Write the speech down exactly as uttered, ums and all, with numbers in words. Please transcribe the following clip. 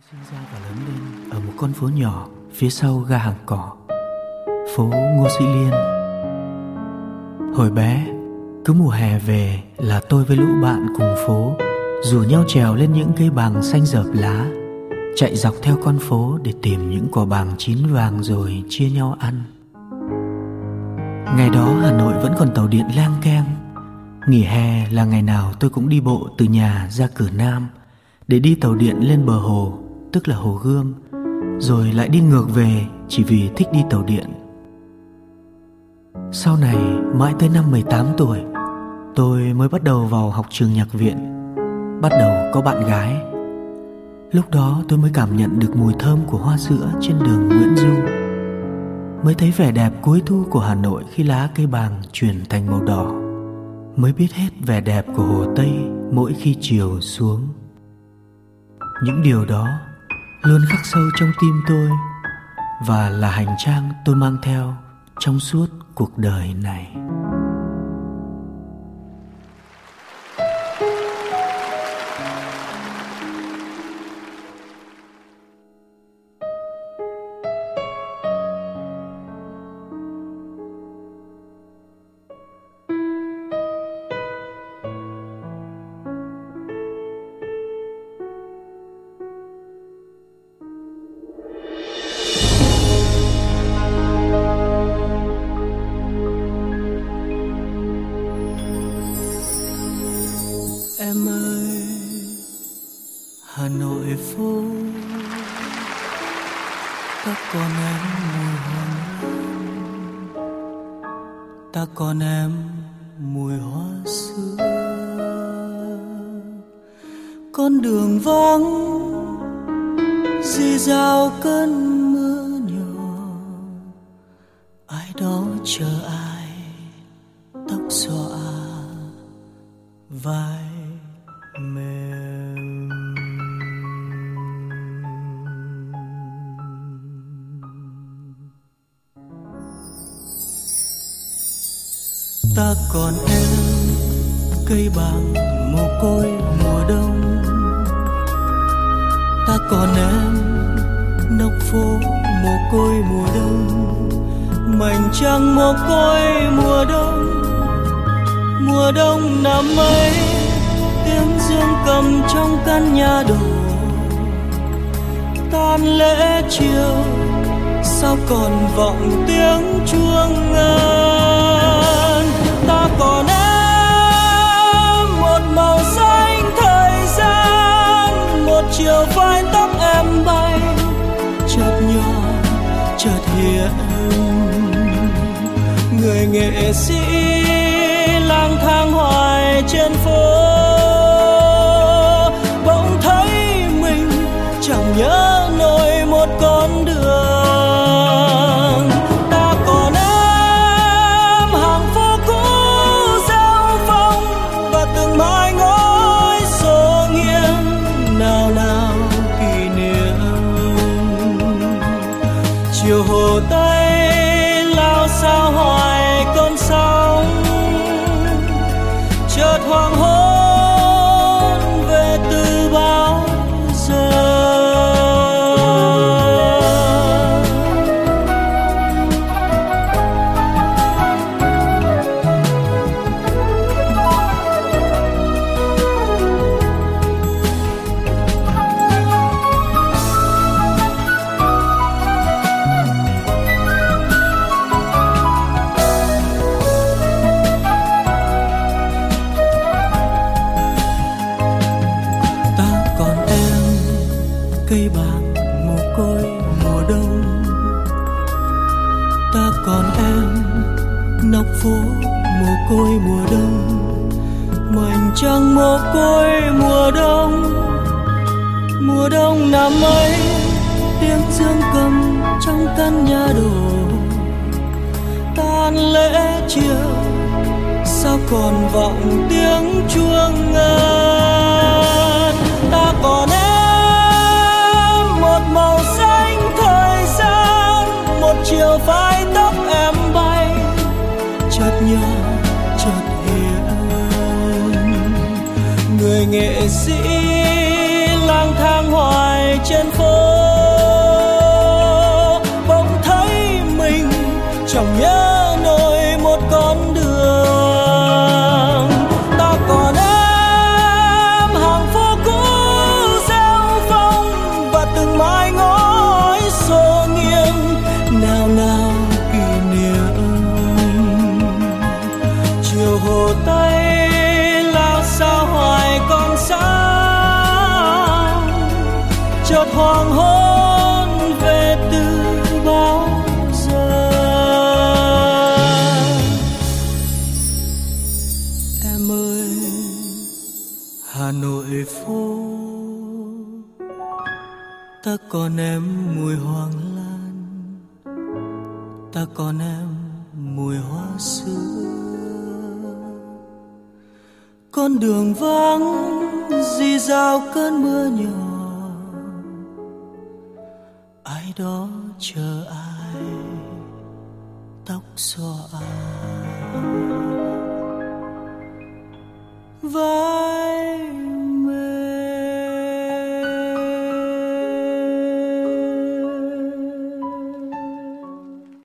Sinh ra và lớn lên ở một con phố nhỏ phía sau ga Hàng Cỏ, phố Ngô Sĩ Liên. Hồi bé, cứ mùa hè về là tôi với lũ bạn cùng phố rủ nhau trèo lên những cây bàng xanh rợp lá, chạy dọc theo con phố để tìm những quả bàng chín vàng rồi chia nhau ăn. Ngày đó Hà Nội vẫn còn tàu điện leng keng. Nghỉ hè là ngày nào tôi cũng đi bộ từ nhà ra cửa Nam để đi tàu điện lên bờ hồ, tức là Hồ Gươm, rồi lại đi ngược về chỉ vì thích đi tàu điện. Sau này, mãi tới năm mười tám tuổi, tôi mới bắt đầu vào học trường nhạc viện, bắt đầu có bạn gái. Lúc đó tôi mới cảm nhận được mùi thơm của hoa sữa trên đường Nguyễn Du, mới thấy vẻ đẹp cuối thu của Hà Nội khi lá cây bàng chuyển thành màu đỏ, mới biết hết vẻ đẹp của Hồ Tây mỗi khi chiều xuống. Những điều đó luôn khắc sâu trong tim tôi và là hành trang tôi mang theo trong suốt cuộc đời này. Em ơi, Hà Nội phố, ta còn em mùi hồng, ta còn em mùi hoa sữa. Con đường vắng, rì rào cơn mưa nhỏ, ai đó chờ ai, tóc xõa vai mềm. Ta còn em, cây bàng mồ côi mùa đông. Ta còn em, nóc phố mồ côi mùa đông. Mảnh trăng mồ côi mùa đông. Mùa đông năm ấy, tiếng dương cầm trong căn nhà đổ. Tan lễ chiều, sao còn vọng tiếng chuông ngân. Ta còn em, một màu xanh thời gian, một chiều vai tóc em bay, chợt nhỏ, chợt hiện. Người nghệ sĩ lang thang hoài trên phố, bỗng thấy mình chẳng nhớ nổi một con đường. Ta còn em, hàng phố cũ giao phong và từng mái ngói xô nghiêng, nào nào kỷ niệm. Chiều Hồ Tây lao sao hoài con sóng, chợt hoàng hôn về từ bao giờ. Cây bàng mồ côi mùa đông. Ta còn em, nóc phố mồ côi mùa đông. Mảnh trăng mồ côi mùa đông. Mùa đông năm ấy, tiếng dương cầm trong căn nhà đổ. Tan lễ chiều, sao còn vọng tiếng chuông ngân. Ta còn em, một màu xanh thời gian, một chiều vai tóc em bay, chợt nhỏ, chợt hiện. Người nghệ sĩ lang thang hoài trên phố, bỗng thấy mình chẳng nhớ nổi một con đường. Ta còn em hàng phố cũ rêu phong và từng mái ngói xô nghiêng, nào nào kỷ niệm. Chiều hồ Tây lao sao hoài còn sáng, chợt hoàng hôn về từ bao giờ. Em ơi Hà Nội phố, ta còn em mùi hoàng lan, ta còn em mùi hoa sữa. Con đường vắng rì rào cơn mưa nhỏ, ai đó chờ ai, tóc xõa ai. Và